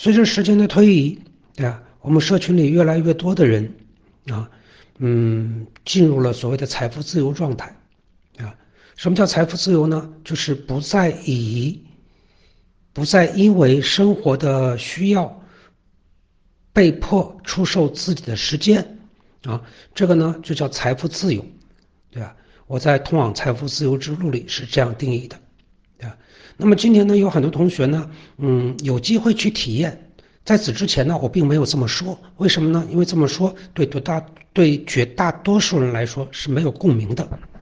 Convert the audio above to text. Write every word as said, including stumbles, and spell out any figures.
随着时间的推移，对吧？我们社群里越来越多的人啊，嗯，进入了所谓的财富自由状态啊。什么叫财富自由呢？就是不再以不再因为生活的需要被迫出售自己的时间啊，这个呢就叫财富自由，对吧？我在《通往财富自由之路》里是这样定义的，对吧？那么今天呢，有很多同学呢，嗯，有机会去体验。在此之前呢，我并没有这么说，为什么呢？因为这么说对对大对绝大多数人来说是没有共鸣的。